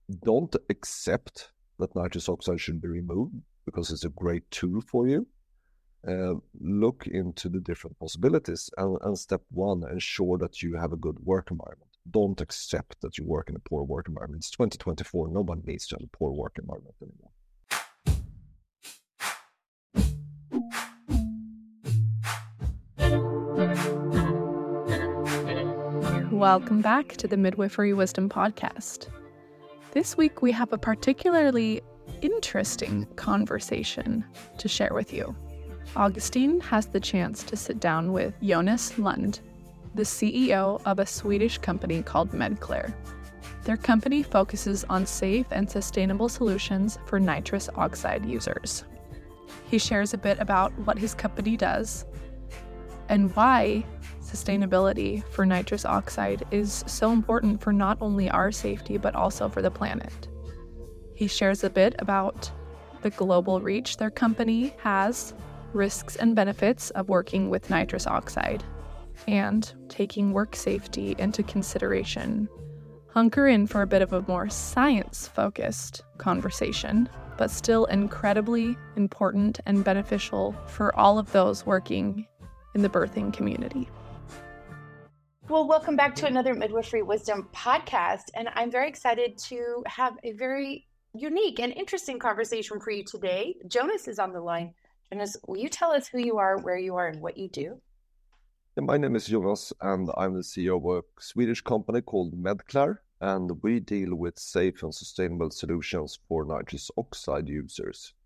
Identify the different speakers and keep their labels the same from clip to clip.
Speaker 1: don't accept that nitrous oxide should be removed because it's a great tool for you. Look into the different possibilities, and step one, ensure that you have a good work environment. Don't accept that you work in a poor work environment. It's 2024. Nobody needs to have a poor work environment anymore.
Speaker 2: Welcome back to the Midwifery Wisdom Podcast. This week we have a particularly interesting conversation to share with you. Augustine has the chance to sit down with Jonas Lund, the CEO of a Swedish company called Medclare. Their company focuses on safe and sustainable solutions for nitrous oxide users. He shares a bit about what his company does and why sustainability for nitrous oxide is so important for not only our safety, but also for the planet. He shares a bit about the global reach their company has, risks and benefits of working with nitrous oxide, and taking work safety into consideration. Hunker in for a bit of a more science-focused conversation, but still incredibly important and beneficial for all of those working in the birthing community.
Speaker 3: Well, welcome back to another Midwifery Wisdom podcast, and I'm very excited to have a very unique and interesting conversation for you today. Jonas is on the line. Jonas, will you tell us who you are, where you are, and what you do?
Speaker 1: My name is Jonas, and I'm the CEO of a Swedish company called Medclare, and we deal with safe and sustainable solutions for nitrous oxide users.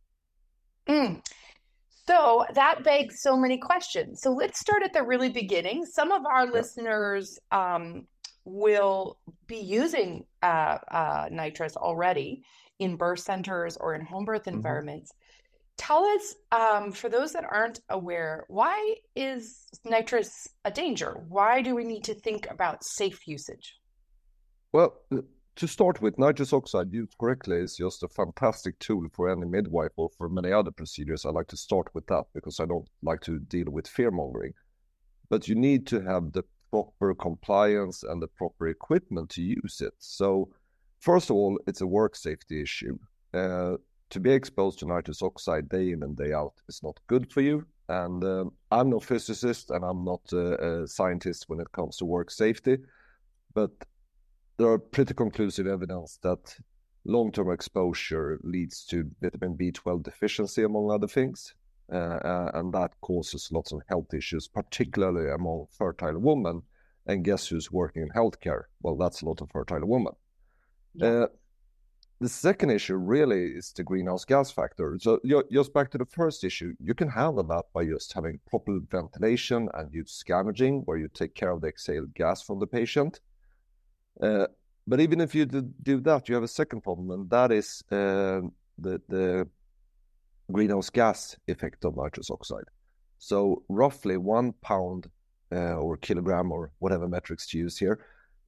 Speaker 3: So that begs so many questions. So let's start at the really beginning. Some of our listeners will be using nitrous already in birth centers or in home birth environments. Tell us, for those that aren't aware, why is nitrous a danger? Why do we need to think about safe usage?
Speaker 1: Well, to start with, nitrous oxide used correctly is just a fantastic tool for any midwife or for many other procedures. I like to start with that because I don't like to deal with fear-mongering. But you need to have the proper compliance and the proper equipment to use it. So, first of all, it's a work safety issue. To be exposed to nitrous oxide day in and day out is not good for you. And I'm no physicist and I'm not a scientist when it comes to work safety. But there are pretty conclusive evidence that long-term exposure leads to vitamin B12 deficiency, among other things. And that causes lots of health issues, particularly among fertile women. And guess who's working in healthcare? Well, that's a lot of fertile women. Yeah. The second issue really is the greenhouse gas factor. So just back to the first issue, you can handle that by just having proper ventilation and use scavenging, where you take care of the exhaled gas from the patient. But even if you do that, you have a second problem, and that is the greenhouse gas effect of nitrous oxide. So roughly 1 pound or kilogram or whatever metrics to use here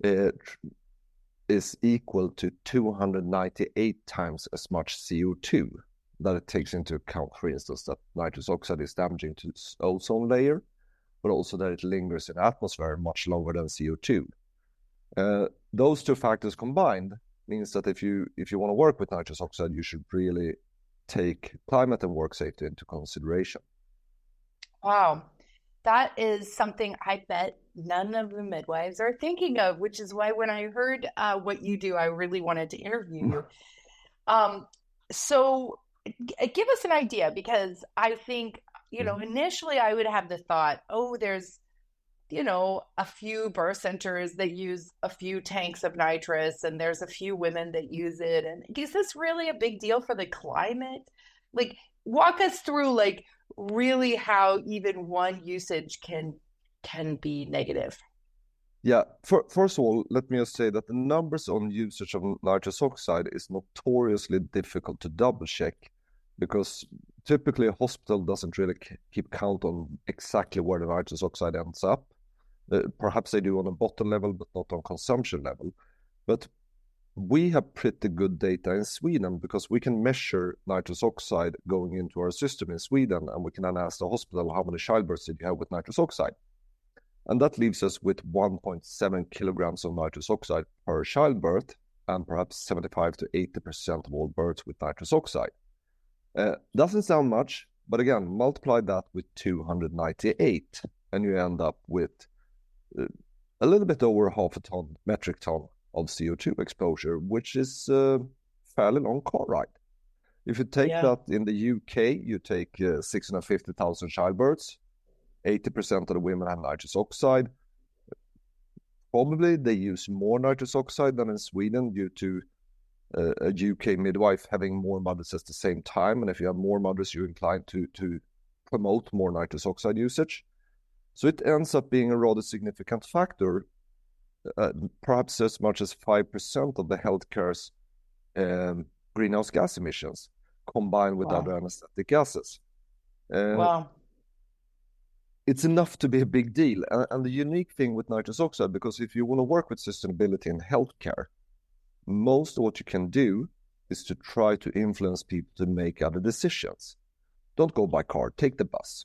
Speaker 1: is equal to 298 times as much CO2 that it takes into account, for instance, that nitrous oxide is damaging to the ozone layer, but also that it lingers in the atmosphere much longer than CO2. Those two factors combined means that if you want to work with nitrous oxide, you should really take climate and work safety into consideration.
Speaker 3: Wow. That is something I bet none of the midwives are thinking of, which is why when I heard what you do, I really wanted to interview you. So give us an idea, because I think, initially I would have the thought, there's, a few birth centers that use a few tanks of nitrous, and there's a few women that use it. And is this really a big deal for the climate? Like, walk us through, really how even one usage can be negative.
Speaker 1: Yeah, first of all, let me just say that the numbers on usage of nitrous oxide is notoriously difficult to double check, because typically a hospital doesn't really keep count on exactly where the nitrous oxide ends up. Perhaps they do on a bottle level, but not on consumption level. But we have pretty good data in Sweden, because we can measure nitrous oxide going into our system in Sweden, and we can then ask the hospital, how many childbirths did you have with nitrous oxide? And that leaves us with 1.7 kilograms of nitrous oxide per childbirth. and perhaps 75 to 80% of all births with nitrous oxide. Doesn't sound much, but again, multiply that with 298, and you end up with a little bit over half a metric ton of CO2 exposure, which is a fairly long car ride. If you take that in the UK, you take 650,000 childbirths, 80% of the women have nitrous oxide. Probably they use more nitrous oxide than in Sweden due to a UK midwife having more mothers at the same time. And if you have more mothers, you're inclined to promote more nitrous oxide usage. So it ends up being a rather significant factor, perhaps as much as 5% of the healthcare's greenhouse gas emissions combined with other anesthetic gases. It's enough to be a big deal. And the unique thing with nitrous oxide, because if you want to work with sustainability in healthcare, most of what you can do is to try to influence people to make other decisions. Don't go by car, take the bus.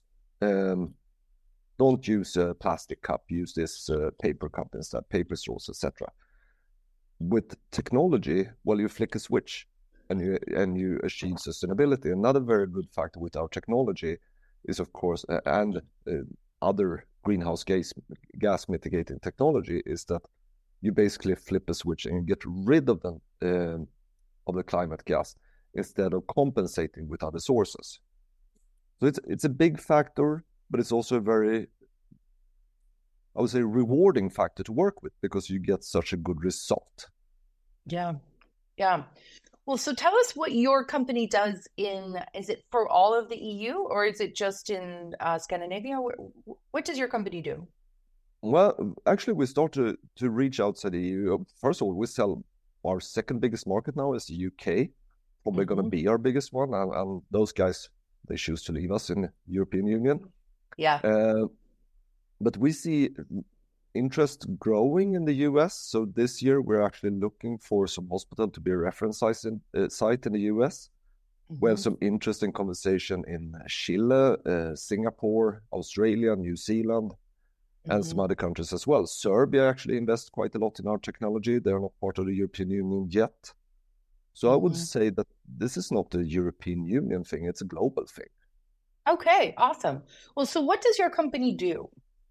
Speaker 1: Don't use a plastic cup, use this paper cup instead, paper straws, etc. With technology, well, you flick a switch and you achieve sustainability. Another very good factor with our technology is, of course, and other greenhouse gas mitigating technology, is that you basically flip a switch and get rid of the climate gas instead of compensating with other sources. So it's a big factor, but it's also a very, I would say, rewarding factor to work with because you get such a good result.
Speaker 3: Yeah. Well, so tell us what your company does is it for all of the EU or is it just in Scandinavia? What does your company do?
Speaker 1: Well, actually, we start to reach outside the EU. First of all, we sell, our second biggest market now is the UK, probably going to be our biggest one. And those guys, they choose to leave us in the European Union.
Speaker 3: Yeah.
Speaker 1: But we see interest growing in the US. So this year, we're actually looking for some hospital to be a reference site in the US. We have some interesting conversation in Chile, Singapore, Australia, New Zealand, and some other countries as well. Serbia actually invests quite a lot in our technology. They're not part of the European Union yet. So I would say that this is not a European Union thing, it's a global thing.
Speaker 3: Okay, awesome. Well, so what does your company do?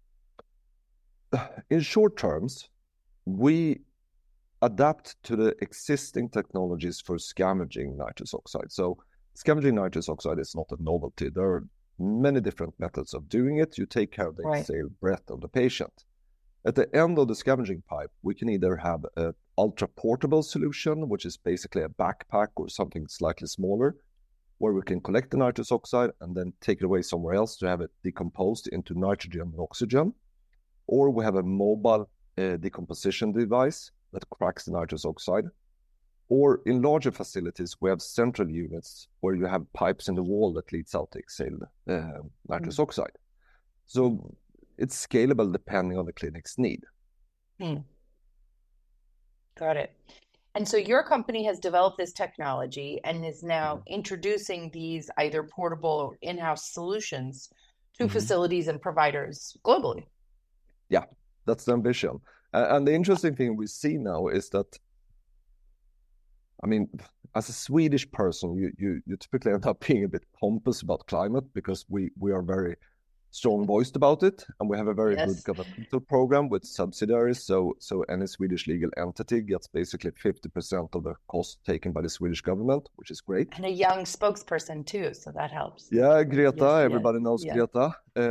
Speaker 1: In short terms, we adapt to the existing technologies for scavenging nitrous oxide. So scavenging nitrous oxide is not a novelty. There are many different methods of doing it. You take care of the exhaled breath of the patient. At the end of the scavenging pipe, we can either have an ultra-portable solution, which is basically a backpack or something slightly smaller, where we can collect the nitrous oxide and then take it away somewhere else to have it decomposed into nitrogen and oxygen. Or we have a mobile decomposition device that cracks the nitrous oxide. Or in larger facilities, we have central units where you have pipes in the wall that leads out the exhaled nitrous oxide. So it's scalable depending on the clinic's need.
Speaker 3: Got it. And so your company has developed this technology and is now introducing these either portable or in-house solutions to facilities and providers globally.
Speaker 1: Yeah, that's the ambition. And the interesting thing we see now is that, I mean, as a Swedish person, you typically end up being a bit pompous about climate because we are very strong-voiced about it, and we have a very good governmental program with subsidiaries. So any Swedish legal entity gets basically 50% of the cost taken by the Swedish government, which is great.
Speaker 3: And a young spokesperson too, so that helps.
Speaker 1: Yeah, Greta, everybody knows Greta.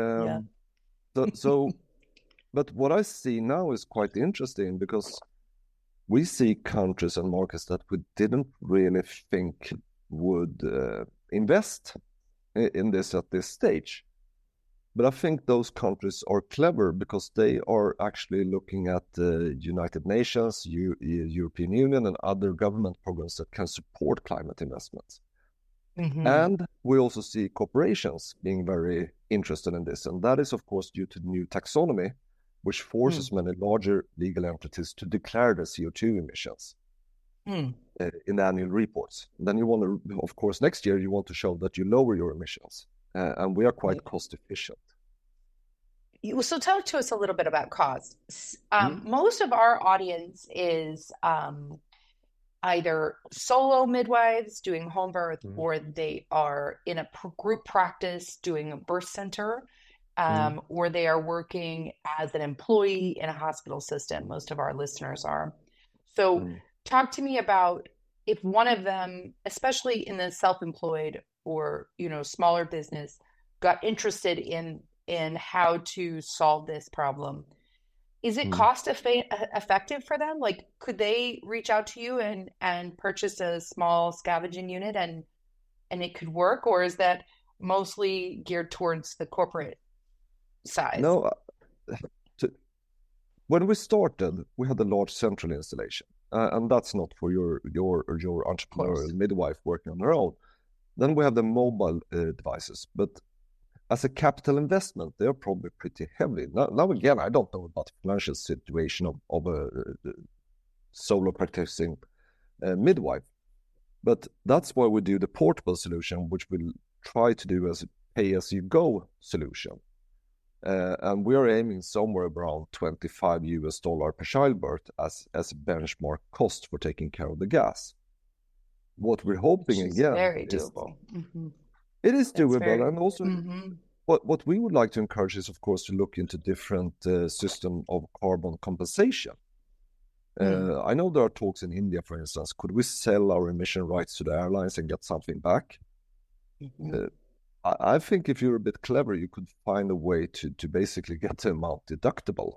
Speaker 1: But what I see now is quite interesting because we see countries and markets that we didn't really think would invest in this at this stage. But I think those countries are clever because they are actually looking at the United Nations, European Union, and other government programs that can support climate investments. And we also see corporations being very interested in this. And that is, of course, due to the new taxonomy, which forces many larger legal entities to declare their CO2 emissions in the annual reports. And then you want to, of course, next year you want to show that you lower your emissions. And we are quite cost efficient.
Speaker 3: So tell to us a little bit about cost. Most of our audience is either solo midwives doing home birth,
Speaker 1: Mm.
Speaker 3: or they are in a group practice doing a birth center, or they are working as an employee in a hospital system. Most of our listeners are. So talk to me about if one of them, especially in the self-employed or, smaller business, got interested in how to solve this problem. Is it cost effective for them? Like, could they reach out to you and purchase a small scavenging unit and it could work? Or is that mostly geared towards the corporate size?
Speaker 1: No, when we started, we had a large central installation, and that's not for your entrepreneurial midwife working on her own. Then we have the mobile devices, but as a capital investment, they're probably pretty heavy. Now again, I don't know about the financial situation of a solo practicing midwife, but that's why we do the portable solution, which we'll try to do as a pay-as-you-go solution. And we are aiming somewhere around $25 per childbirth as a benchmark cost for taking care of the gas. What we're hoping again
Speaker 3: very doable.
Speaker 1: It is doable, and also what we would like to encourage is, of course, to look into different system of carbon compensation. I know there are talks in India, for instance. Could we sell our emission rights to the airlines and get something back? I think if you're a bit clever, you could find a way to basically get the amount deductible.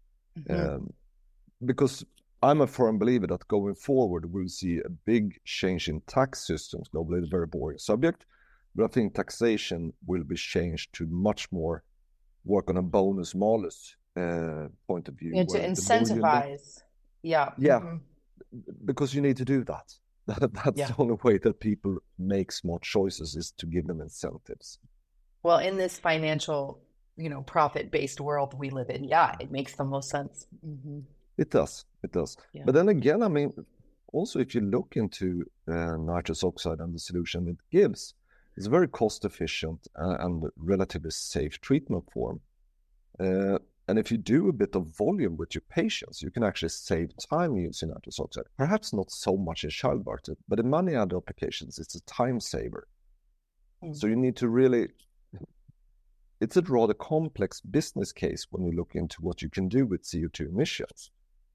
Speaker 1: Because I'm a firm believer that going forward, we'll see a big change in tax systems globally. It's a very boring subject, but I think taxation will be changed to much more work on a bonus malus point of view.
Speaker 3: To incentivize.
Speaker 1: Because you need to do that. That's the only way that people make smart choices, is to give them incentives.
Speaker 3: Well, in this financial, profit-based world we live in, it makes the most sense.
Speaker 1: It does. Yeah. But then again, I mean, also if you look into nitrous oxide and the solution it gives, it's a very cost-efficient and relatively safe treatment form. And if you do a bit of volume with your patients, you can actually save time using nitrous oxide. Perhaps not so much in childbirth, but in many other applications, it's a time saver. So you need to really... It's a rather complex business case when you look into what you can do with CO2 emissions.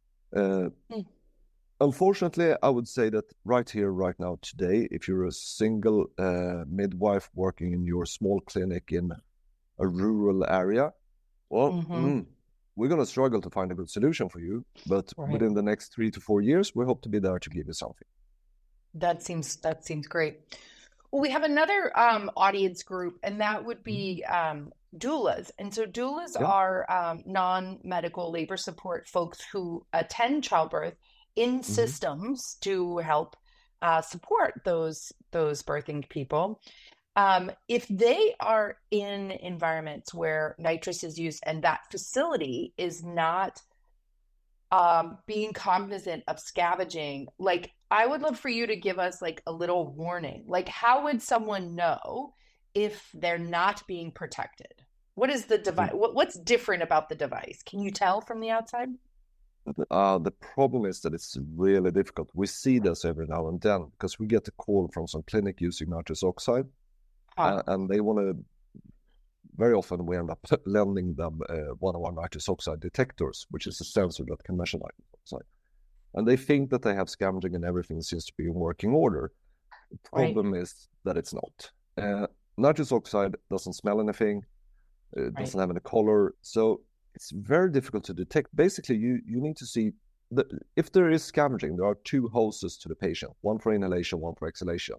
Speaker 1: Unfortunately, I would say that right here, right now, today, if you're a single midwife working in your small clinic in a rural area, well, we're going to struggle to find a good solution for you. But within the next 3 to 4 years, we hope to be there to give you something.
Speaker 3: That seems great. Well, we have another audience group, and that would be doulas. And so doulas are non-medical labor support folks who attend childbirth in systems to help support those birthing people. If they are in environments where nitrous is used and that facility is not being cognizant of scavenging, like, I would love for you to give us like a little warning. Like, how would someone know if they're not being protected? What is the device? What's different about the device? Can you tell from the outside?
Speaker 1: The problem is that it's really difficult. We see this every now and then because we get a call from some clinic using nitrous oxide, and they want to. Very often we end up lending them one of our nitrous oxide detectors, which is a sensor that can measure nitrous oxide. And they think that they have scavenging and everything seems to be in working order. The problem is that it's not. Nitrous oxide doesn't smell anything, it doesn't have any color, so it's very difficult to detect. Basically, you need to see that if there is scavenging, there are two hoses to the patient, one for inhalation, one for exhalation.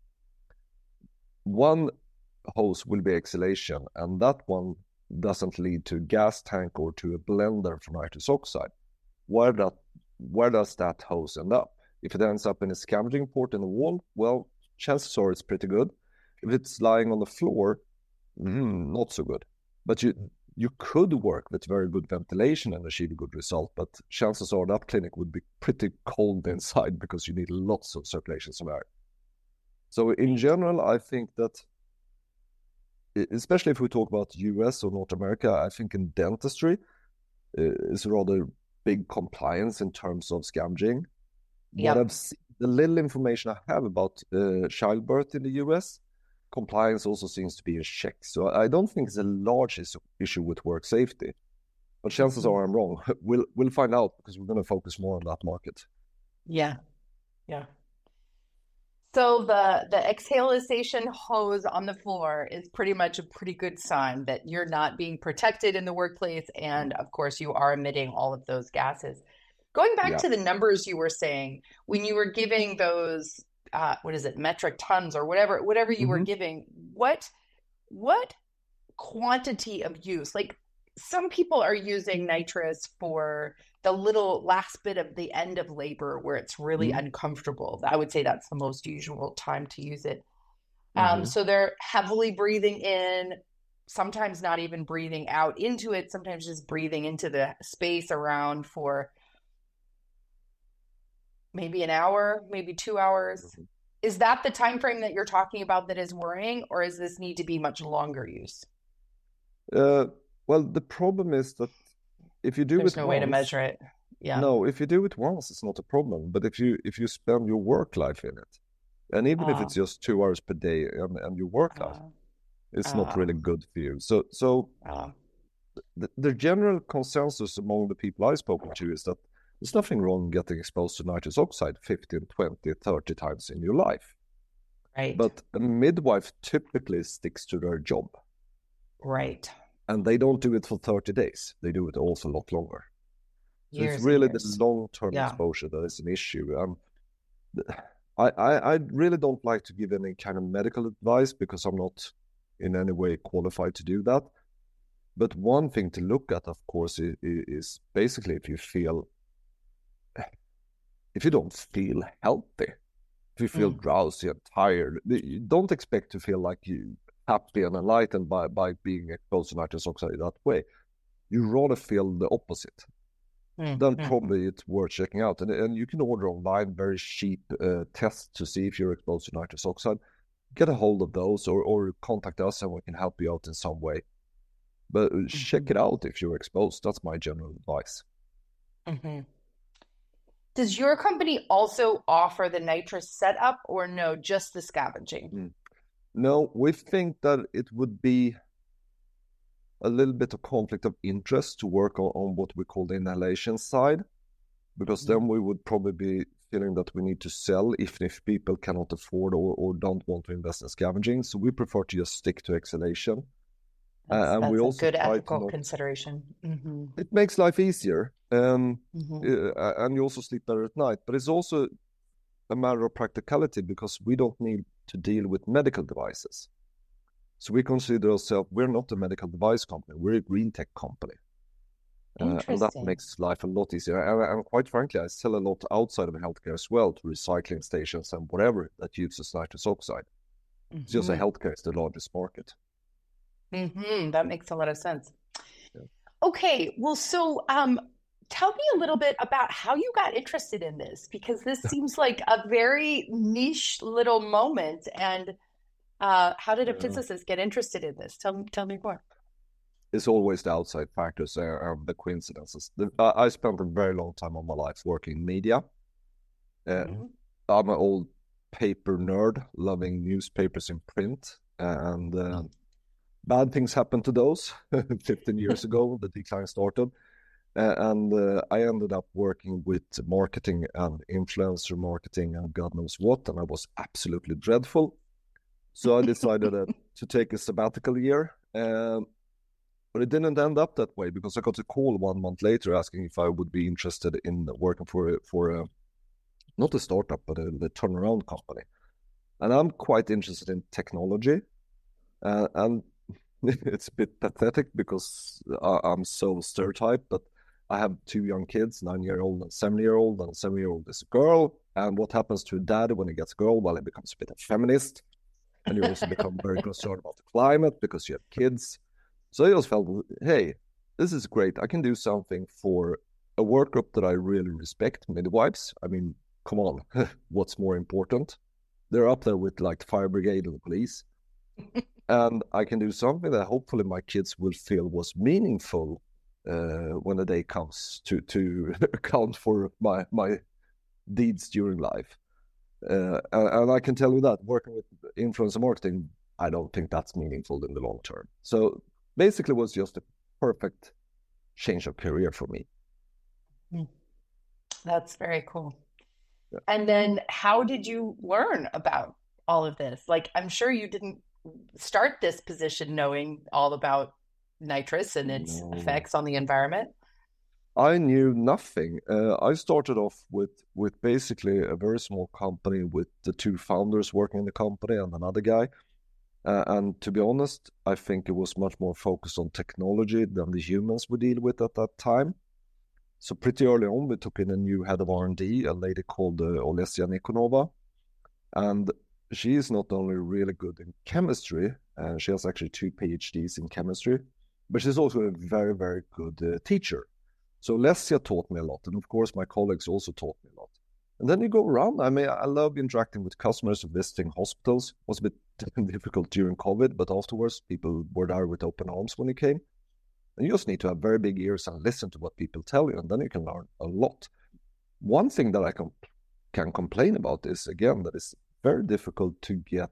Speaker 1: One hose will be exhalation, and that one doesn't lead to a gas tank or to a blender for nitrous oxide. Where does that hose end up? If it ends up in a scavenging port in the wall, well, chances are it's pretty good. If it's lying on the floor, not so good. But you could work with very good ventilation and achieve a good result, but chances are that clinic would be pretty cold inside because you need lots of circulation of air. So in general, I think that, especially if we talk about US or North America, I think in dentistry, it's rather big compliance in terms of scavenging. What I've seen the little information I have about childbirth in the US, compliance also seems to be in check. So I don't think it's a large issue with work safety. But chances are I'm wrong. We'll find out because we're going to focus more on that market.
Speaker 3: Yeah. Yeah. So the exhalation hose on the floor is pretty much a pretty good sign that you're not being protected in the workplace. And of course, you are emitting all of those gases. Going back to the numbers you were saying, when you were giving those, what is it, metric tons or whatever you were giving, what quantity of use? Like some people are using nitrous for the little last bit of the end of labor where it's really uncomfortable. I would say that's the most usual time to use it. So they're heavily breathing in, sometimes not even breathing out into it, sometimes just breathing into the space around for maybe an hour, maybe 2 hours. Is that the time frame that you're talking about that is worrying, or does this need to be much longer use?
Speaker 1: Well, the problem is that if you do
Speaker 3: There's
Speaker 1: it
Speaker 3: no
Speaker 1: once,
Speaker 3: way to measure it. Yeah.
Speaker 1: No, if you do it once, it's not a problem. But if you spend your work life in it, and even if it's just 2 hours per day and your work life, it's not really good for you. So the general consensus among the people I've spoken to is that there's nothing wrong getting exposed to nitrous oxide 15, 20, 30 times in your life.
Speaker 3: Right.
Speaker 1: But a midwife typically sticks to their job.
Speaker 3: Right.
Speaker 1: And they don't do it for 30 days. They do it also a lot longer. So
Speaker 3: Years
Speaker 1: it's really
Speaker 3: and years.
Speaker 1: the long-term exposure that is an issue. I really don't like to give any kind of medical advice because I'm not in any way qualified to do that. But one thing to look at, of course, is basically if you don't feel healthy, if you feel drowsy and tired, you don't expect to feel like you happy and enlightened by being exposed to nitrous oxide that way. You rather feel the opposite. Then probably it's worth checking out. And you can order online very cheap tests to see if you're exposed to nitrous oxide. Get a hold of those or contact us and we can help you out in some way. But check it out if you're exposed. That's my general advice.
Speaker 3: Does your company also offer the nitrous setup or no, just the scavenging?
Speaker 1: No, we think that it would be a little bit of conflict of interest to work on what we call the inhalation side, because then we would probably be feeling that we need to sell if people cannot afford or don't want to invest in scavenging. So we prefer to just stick to exhalation.
Speaker 3: That's we also a good ethical consideration.
Speaker 1: It makes life easier, and you also sleep better at night. But it's also a matter of practicality because we don't need to deal with medical devices. So we consider ourselves, we're not a medical device company, we're a green tech company. And that makes life a lot easier. And quite frankly, I sell a lot outside of healthcare as well, to recycling stations and whatever that uses nitrous oxide. It's just that healthcare is the largest market.
Speaker 3: That makes a lot of sense. Yeah. Okay, well, so tell me a little bit about how you got interested in this, because this seems like a very niche little moment. And how did a physicist get interested in this? Tell me more.
Speaker 1: It's always the outside factors and the coincidences. I spent a very long time of my life working in media. I'm an old paper nerd, loving newspapers in print. And bad things happened to those 15 years ago. The decline started. And I ended up working with marketing and influencer marketing and God knows what. And I was absolutely dreadful. So I decided to take a sabbatical year. But it didn't end up that way because I got a call 1 month later asking if I would be interested in working for not a startup, but the turnaround company. And I'm quite interested in technology. And it's a bit pathetic because I'm so stereotyped, but I have 2 young kids, 9-year-old and 7-year-old, and 7-year-old is a girl. And what happens to a dad when he gets a girl? Well, he becomes a bit of a feminist. And you also become very concerned about the climate because you have kids. So I just felt, hey, this is great. I can do something for a work group that I really respect, midwives. I mean, come on, what's more important? They're up there with like the fire brigade and the police. And I can do something that hopefully my kids will feel was meaningful when the day comes to account for my deeds during life. And I can tell you that working with influencer marketing, I don't think that's meaningful in the long term. So basically it was just a perfect change of career for me.
Speaker 3: That's very cool.
Speaker 1: Yeah.
Speaker 3: And then how did you learn about all of this? Like, I'm sure you didn't start this position knowing all about nitrous and its effects on the environment.
Speaker 1: I knew nothing. I started off with basically a very small company with the two founders working in the company and another guy. And to be honest, I think it was much more focused on technology than the humans we deal with at that time. So pretty early on, we took in a new head of R&D, a lady called Olesya Nikonova. And she is not only really good in chemistry, and she has actually 2 PhDs in chemistry, but she's also a very, very good teacher. So Olesya taught me a lot. And of course, my colleagues also taught me a lot. And then you go around. I mean, I love interacting with customers, visiting hospitals. It was a bit difficult during COVID, but afterwards, people were there with open arms when you came. And you just need to have very big ears and listen to what people tell you, and then you can learn a lot. One thing that I can complain about is, again, that it's very difficult to get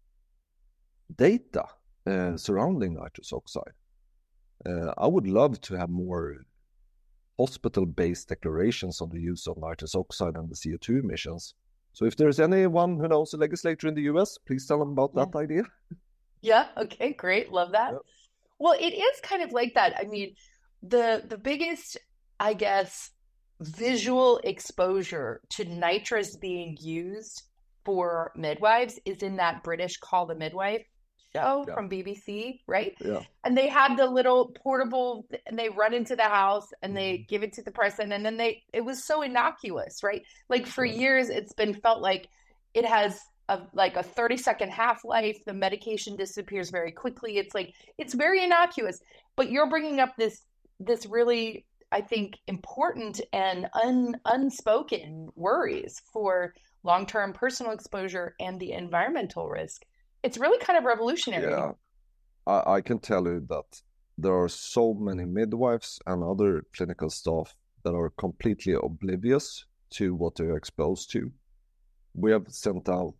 Speaker 1: data surrounding nitrous oxide. I would love to have more hospital-based declarations on the use of nitrous oxide and the CO2 emissions. So if there's anyone who knows a legislator in the US, please tell them about that idea.
Speaker 3: Yeah, okay, great. Love that.
Speaker 1: Yep.
Speaker 3: Well, it is kind of like that. I mean, the biggest, I guess, visual exposure to nitrous being used for midwives is in that British Call the Midwife show from BBC, right?
Speaker 1: Yeah.
Speaker 3: And they had the little portable, and they run into the house and they give it to the person, and then it was so innocuous, right? Like for years, it's been felt like it has a 30-second half-life. The medication disappears very quickly. It's like, it's very innocuous, but you're bringing up this really, I think, important and unspoken worries for long-term personal exposure and the environmental risk. It's really kind of revolutionary.
Speaker 1: Yeah, I can tell you that there are so many midwives and other clinical staff that are completely oblivious to what they're exposed to. We have sent out,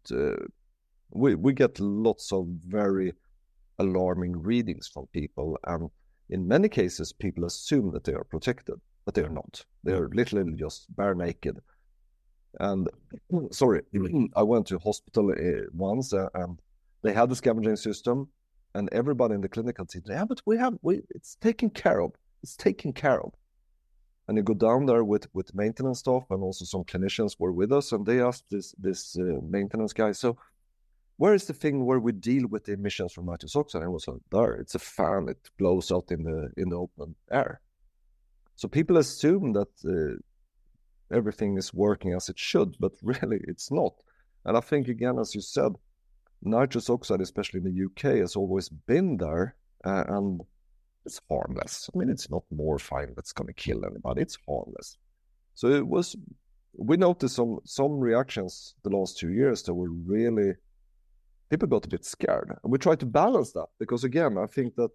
Speaker 1: we get lots of very alarming readings from people, and in many cases, people assume that they are protected, but they are not. They are literally just bare naked. And sorry, I went to a hospital once, and they had the scavenging system, and everybody in the clinical team, yeah, but it's taken care of. It's taken care of. And you go down there with maintenance staff, and also some clinicians were with us, and they asked this maintenance guy, so where is the thing where we deal with the emissions from nitrous oxide? And it was like, there, it's a fan, it blows out in the open air. So people assume that everything is working as it should, but really it's not. And I think, again, as you said, nitrous oxide, especially in the UK, has always been there, and it's harmless. I mean, it's not morphine that's going to kill anybody. It's harmless. So we noticed some reactions the last 2 years that were really, people got a bit scared. And we tried to balance that because, again, I think that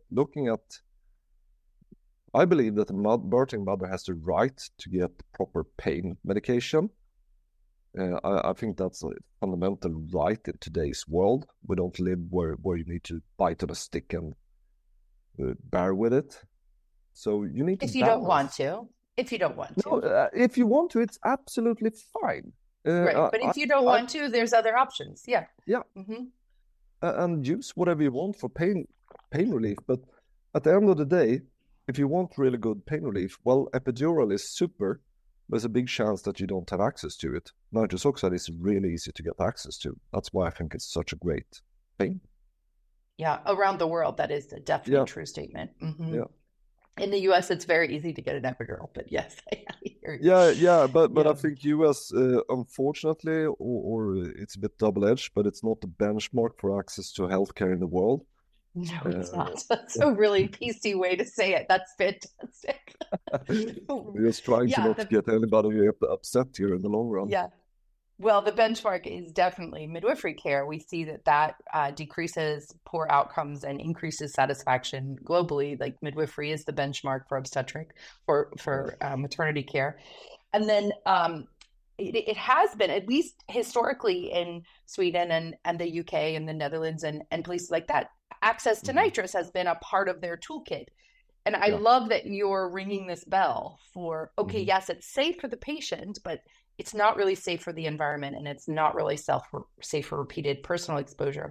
Speaker 1: I believe that the birthing mother has the right to get proper pain medication. I think that's a fundamental right in today's world. We don't live where you need to bite on a stick and bear with it. So you need to
Speaker 3: if you don't want to. If you don't want to.
Speaker 1: No, if you want to, it's absolutely fine.
Speaker 3: Right, but if you don't want to, there's other options. Yeah.
Speaker 1: Yeah.
Speaker 3: Mm-hmm.
Speaker 1: And use whatever you want for pain relief. But at the end of the day, if you want really good pain relief, well, epidural is super. There's a big chance that you don't have access to it. Nitrous oxide is really easy to get access to. That's why I think it's such a great thing.
Speaker 3: Yeah, around the world, that is definitely a true statement. Mm-hmm. Yeah. In the US, it's very easy to get an epidural, but yes, I hear you.
Speaker 1: Yeah, but I think US, unfortunately, or it's a bit double-edged, but it's not the benchmark for access to healthcare in the world.
Speaker 3: No, it's not. That's a really PC way to say it. That's fantastic.
Speaker 1: We're just trying to not get anybody upset here in the long run.
Speaker 3: Yeah. Well, the benchmark is definitely midwifery care. We see that decreases poor outcomes and increases satisfaction globally. Like midwifery is the benchmark for obstetric, for maternity care. And then it has been, at least historically in Sweden and the UK and the Netherlands and places like that, access to nitrous has been a part of their toolkit. And I love that you're ringing this bell for, okay, yes, it's safe for the patient, but it's not really safe for the environment, and it's not really safe for repeated personal exposure.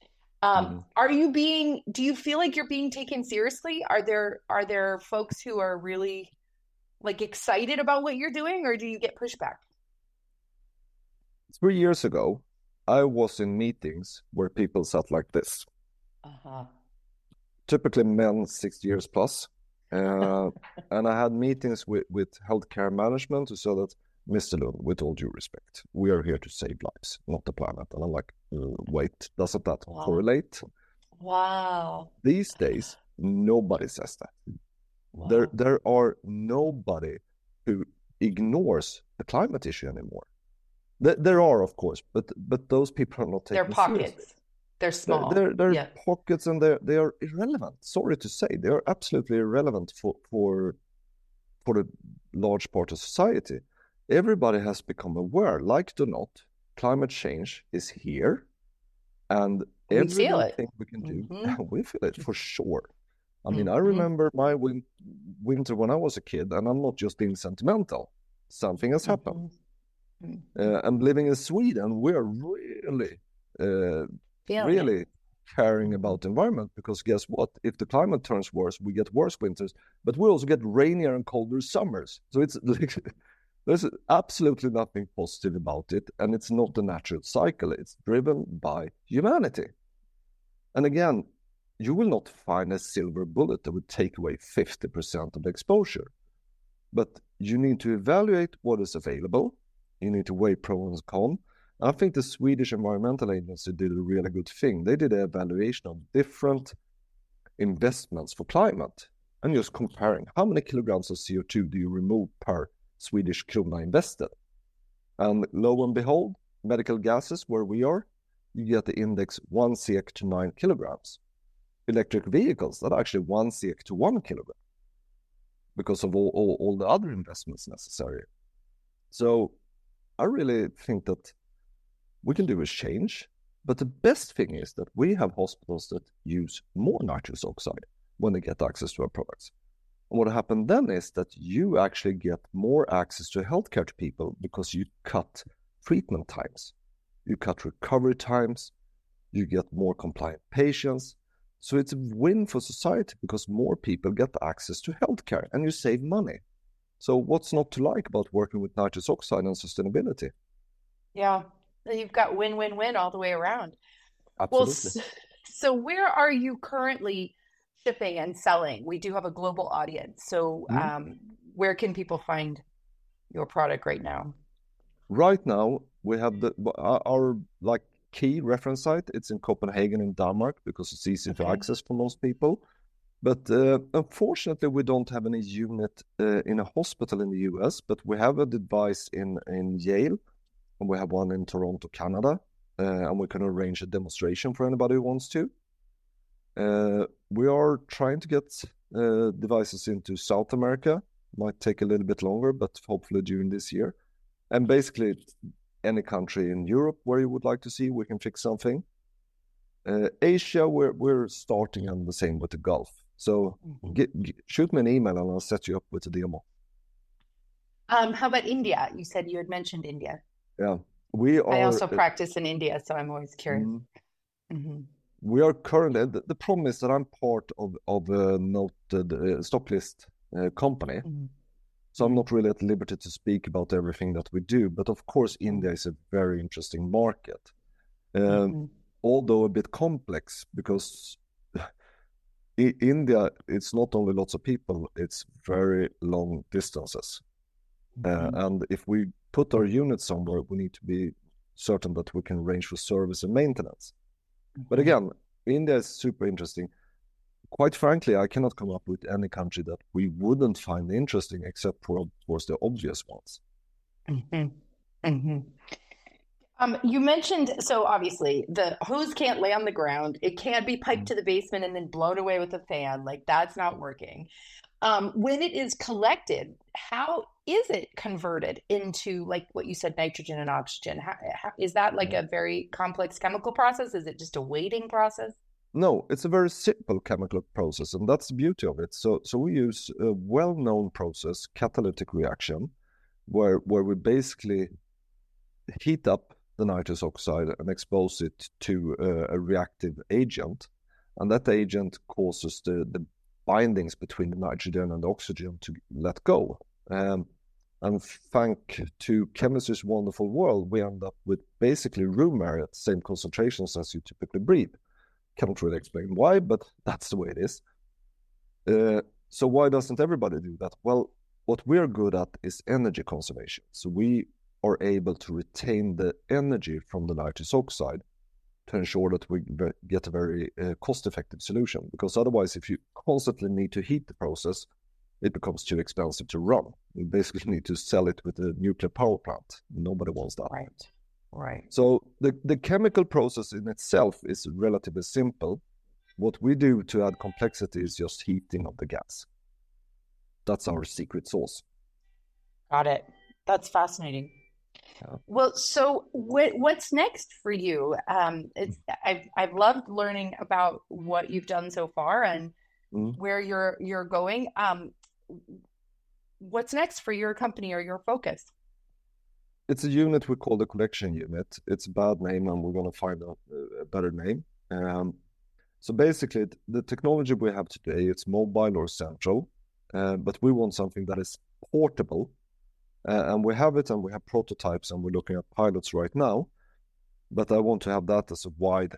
Speaker 3: Do you feel like you're being taken seriously? Are there folks who are really like excited about what you're doing, or do you get pushback?
Speaker 1: 3 years ago, I was in meetings where people sat like this. Typically men 60 years plus. And I had meetings with healthcare management who said that, Mr. Lund, with all due respect, we are here to save lives, not the planet. And I'm like, wait, doesn't that correlate?
Speaker 3: Wow.
Speaker 1: These days, nobody says that. Wow. There are nobody who ignores the climate issue anymore. There are, of course, but those people are not taking
Speaker 3: it seriously. They're pockets. They're small.
Speaker 1: They're pockets, and they are irrelevant. Sorry to say, they are absolutely irrelevant for the large part of society. Everybody has become aware, like it or not, climate change is here, and everything we can do, we feel it for sure. I mean, I remember my winter when I was a kid, and I'm not just being sentimental. Something has happened. I'm living in Sweden. We're really caring about the environment, because guess what? If the climate turns worse, we get worse winters, but we also get rainier and colder summers. So it's like, there's absolutely nothing positive about it, and it's not a natural cycle. It's driven by humanity. And again, you will not find a silver bullet that would take away 50% of the exposure. But you need to evaluate what is available. You need to weigh pros and cons. I think the Swedish Environmental Agency did a really good thing. They did an evaluation of different investments for climate and just comparing how many kilograms of CO2 do you remove per Swedish krona invested. And lo and behold, medical gases, where we are, you get the index 1 SEK to 9 kilograms. Electric vehicles, that are actually 1 SEK to 1 kilogram, because of all the other investments necessary. So I really think that we can do a change, but the best thing is that we have hospitals that use more nitrous oxide when they get access to our products. And what happened then is that you actually get more access to healthcare to people, because you cut treatment times, you cut recovery times, you get more compliant patients. So it's a win for society, because more people get access to healthcare and you save money. So what's not to like about working with nitrous oxide and sustainability?
Speaker 3: Yeah, you've got win-win-win all the way around.
Speaker 1: Absolutely.
Speaker 3: Well, so where are you currently shipping and selling? We do have a global audience. So where can people find your product right now?
Speaker 1: Right now, we have our key reference site. It's in Copenhagen in Denmark, because it's easy to access for most people. But unfortunately, we don't have any unit in a hospital in the US, but we have a device in Yale, and we have one in Toronto, Canada, and we can arrange a demonstration for anybody who wants to. We are trying to get devices into South America. Might take a little bit longer, but hopefully during this year. And basically, any country in Europe where you would like to see, we can fix something. Asia, we're starting on the same with the Gulf. So shoot me an email and I'll set you up with a demo.
Speaker 3: How about India? You said you had mentioned India.
Speaker 1: Yeah,
Speaker 3: I also practice in India, so I'm always curious.
Speaker 1: We are currently, the problem is that I'm part of a noted stock list company. So I'm not really at liberty to speak about everything that we do. But of course, India is a very interesting market. Although a bit complex, because in India, it's not only lots of people, it's very long distances. And if we put our units somewhere, we need to be certain that we can arrange for service and maintenance. But again, India is super interesting. Quite frankly, I cannot come up with any country that we wouldn't find interesting, except for, of course, the obvious ones.
Speaker 3: You mentioned, so obviously the hose can't lay on the ground. It can't be piped to the basement and then blown away with a fan. Like, that's not working. When it is collected, how is it converted into, like what you said, nitrogen and oxygen? Is that like a very complex chemical process? Is it just a weighting process?
Speaker 1: No, it's a very simple chemical process, and that's the beauty of it. So we use a well-known process, catalytic reaction, where we basically heat up the nitrous oxide and expose it to a reactive agent, and that agent causes the bindings between the nitrogen and the oxygen to let go. And thanks to chemistry's wonderful world, we end up with basically room air at the same concentrations as you typically breathe. Cannot really explain why, but that's the way it is. So why doesn't everybody do that? Well, what we're good at is energy conservation. So we are able to retain the energy from the nitrous oxide to ensure that we get a very cost-effective solution. Because otherwise, if you constantly need to heat the process, it becomes too expensive to run. You basically need to sell it with a nuclear power plant. Nobody wants that.
Speaker 3: Right.
Speaker 1: So the chemical process in itself is relatively simple. What we do to add complexity is just heating of the gas. That's our secret sauce.
Speaker 3: Got it. That's fascinating. Yeah. Well, so what's next for you? I've loved learning about what you've done so far and where you're going. What's next for your company or your focus?
Speaker 1: It's a unit we call the collection unit. It's a bad name, and we're going to find a better name. So basically, the technology we have today, it's mobile or central, but we want something that is portable. And we have it, and we have prototypes, and we're looking at pilots right now. But I want to have that as a wide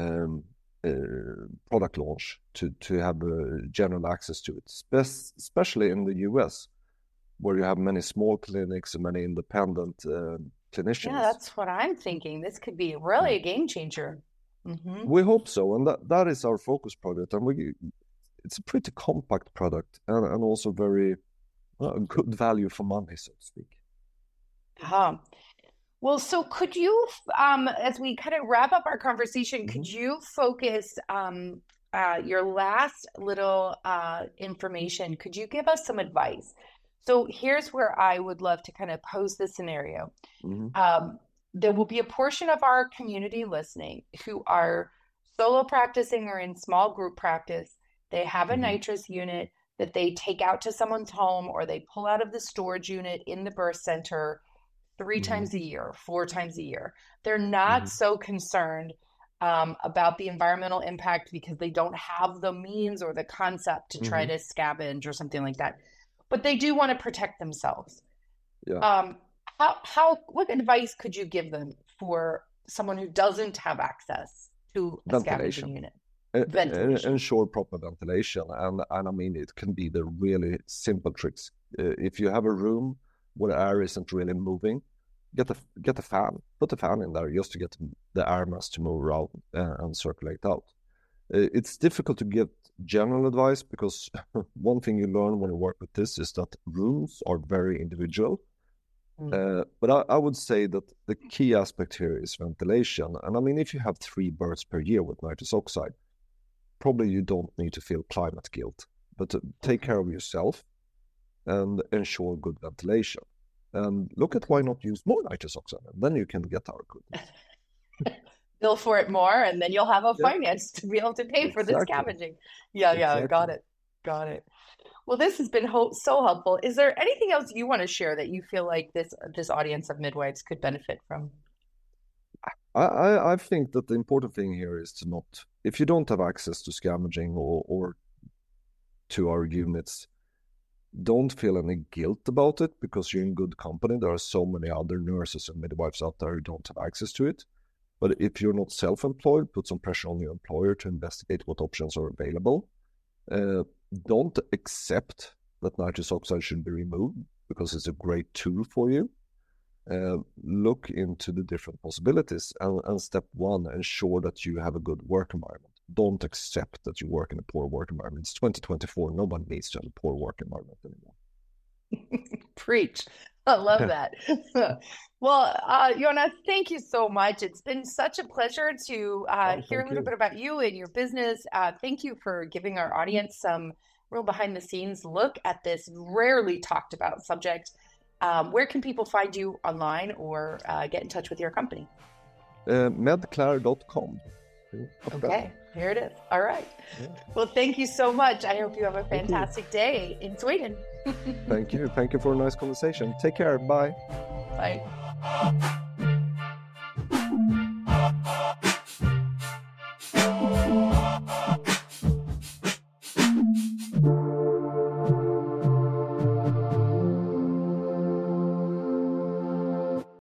Speaker 1: product launch to have general access to it, especially in the US, where you have many small clinics and many independent clinicians.
Speaker 3: Yeah, that's what I'm thinking. This could be really a game changer. Mm-hmm.
Speaker 1: We hope so, and that is our focus project. And it's a pretty compact product, and also very good value for money, so to speak.
Speaker 3: Well, so could you, as we kind of wrap up our conversation, could you focus your last little information? Could you give us some advice? So here's where I would love to kind of pose the scenario. There will be a portion of our community listening who are solo practicing or in small group practice. They have a nitrous unit that they take out to someone's home, or they pull out of the storage unit in the birth center 3 times a year, 4 times a year. They're not so concerned about the environmental impact because they don't have the means or the concept to try to scavenge or something like that. But they do want to protect themselves.
Speaker 1: Yeah.
Speaker 3: What advice could you give them for someone who doesn't have access to a scavenging unit?
Speaker 1: Ensure proper ventilation, and I mean, it can be the really simple tricks. If you have a room where the air isn't really moving, get a fan, put a fan in there just to get the air mass to move around and circulate out. It's difficult to give general advice because one thing you learn when you work with this is that rooms are very individual. But I would say that the key aspect here is ventilation. And I mean, if you have 3 births per year with nitrous oxide, probably you don't need to feel climate guilt, but take care of yourself and ensure good ventilation. And look at why not use more nitrous oxide, and then you can get our goodness.
Speaker 3: Bill for it more, and then you'll have a finance to be able to pay for the scavenging. Yeah, got it. Well, this has been so helpful. Is there anything else you want to share that you feel like this audience of midwives could benefit from?
Speaker 1: I think that the important thing here is to not, if you don't have access to scavenging or to our units, don't feel any guilt about it because you're in good company. There are so many other nurses and midwives out there who don't have access to it. But if you're not self-employed, put some pressure on your employer to investigate what options are available. Don't accept that nitrous oxide should be removed because it's a great tool for you. Look into the different possibilities, and step 1, ensure that you have a good work environment. Don't accept that you work in a poor work environment. It's 2024. Nobody needs to have a poor work environment anymore.
Speaker 3: Preach. I love that. Well, Jonas, thank you so much. It's been such a pleasure to hear a little bit about you and your business. Thank you for giving our audience some real behind the scenes look at this rarely talked about subject. Where can people find you online or get in touch with your company?
Speaker 1: Medclare.com.
Speaker 3: Okay, here it is. All right. Yeah. Well, thank you so much. I hope you have a fantastic day in Sweden.
Speaker 1: Thank you. Thank you for a nice conversation. Take care. Bye.
Speaker 3: Bye.